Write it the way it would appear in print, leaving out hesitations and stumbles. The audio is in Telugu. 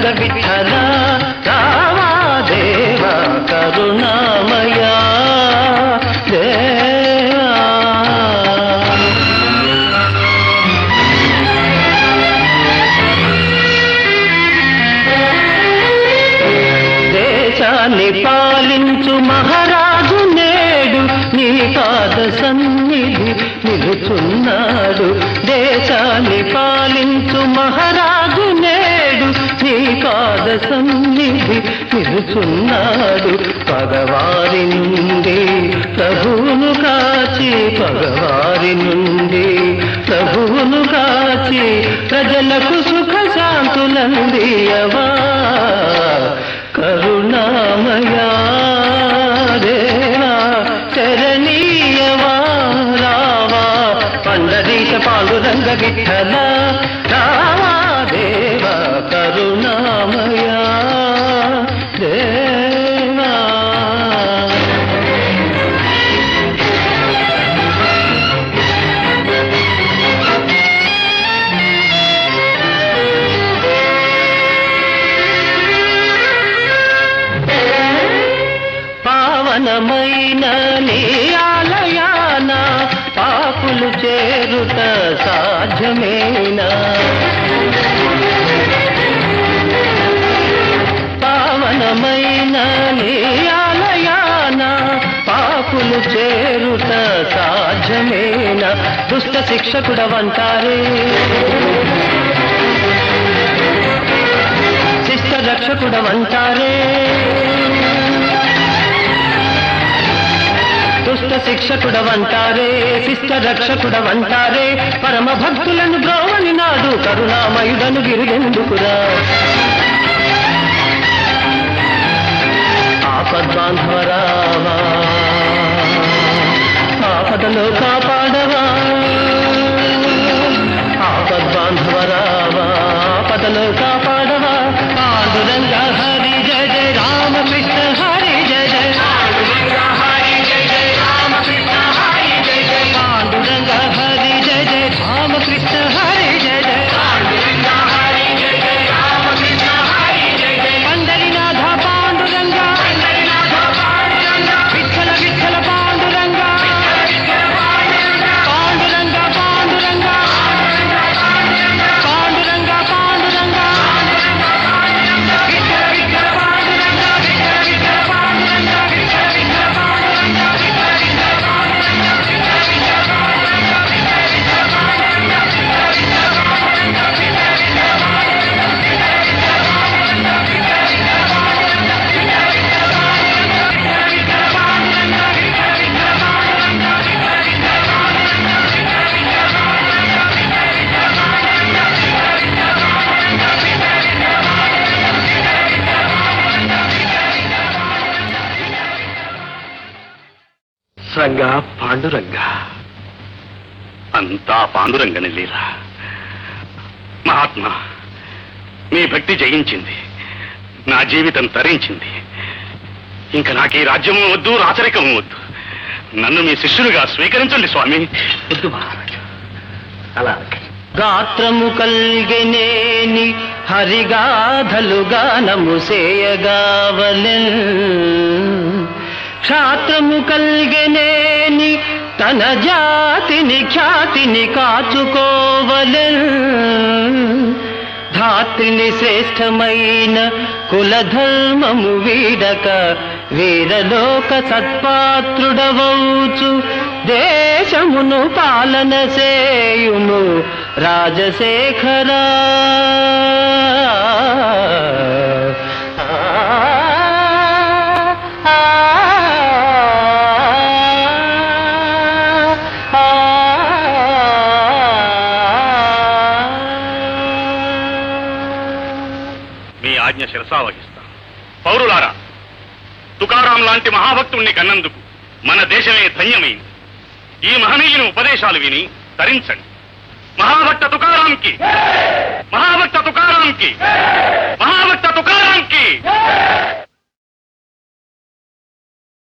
విఠల రామా దేవా కరుణామయా దేశాన్ని పాలించు మహారాజు నేడు నీ పాద సన్నిధి నిలుచున్నాడు. దేశాన్ని పాలించు మహారాజు నేడు నీ పాద సన్నిధి నిలుచున్నాడు. పగవారి నుండి ప్రభువును కాచి పగవారి నుండి ప్రభువును కాచి ప్రజలకు సుఖ శాంతులందియవా కరుణామయా దేవా శరణీయవా రావా పండరీశ పాండురంగ విఠల రావా దేవా కరుణామయా దేవా. పావనమైన నీ ఆలయాన పాపులు చేరుట సాధ్యమేనా? పావనమైన నీ ఆలయాన పాపులు చేరుట సాధ్యమేనా? దుష్ట శిక్షకుడవంటారే శిష్ట రక్షకుడవంటారే దుష్ట శిక్షకుడవంటారే శిష్ట రక్షకుడవంటారే పరమ భక్తులను బ్రోవని నాడు కరుణామయుడను గిరిగెందుకురా? ఆపద్బాంధవరావా ఆపదలో కాపాడవా ఆపద్బాంధవరావా ఆపదలో కాపాడవా పాండురంగ హరి జయ జయ రామకృష్ణ హరి జయ జయ పాండురంగ హరి జయ జయ రామకృష్ణ హరి జయ జయ పండరినాథ పాండురంగ విఠల విఠల పాండురంగ పాండురంగ పాండురంగ పాండురంగ పాండురంగ విఠల విఠల పాండురంగ విఠల విఠల పాండురంగ విఠల విఠల పాండురంగ రంగా పాండురంగ అంతా పాండురంగని లీలా. మహాత్మా మీ భక్తి జయించింది, నా జీవితం తరించింది. ఇంకా నాకు ఈ రాజ్యము వద్దు రాచరికము వద్దు. నన్ను మీ శిష్యులుగా స్వీకరించండి స్వామి. వద్దు మహారాజు అలా గాత్రము కల్గెనేని హరిగాధలు గానము సేయగావలెన్ క్షాత్రము కల్గెనేని తన జాతిని ఖ్యాతిని కాచుకోవలెన్ ధాత్రిని శ్రేష్టమైన కులధర్మము వీడక వీరలోక సత్పాత్రుడవౌచు దేశమును పాలన సేయుము రాజశేఖరా. మీ ఆజ్ఞ శిరసావహిస్తాం. పౌరులారా, తుకారాం లాంటి మహాభక్తుణ్ణి కన్నందుకు మన దేశమే ధన్యమైంది. ఈ మహనీయుని ఉపదేశాలు విని తరించండి. మహాభక్త తుకారాంకి, మహాభక్త తుకారాంకి.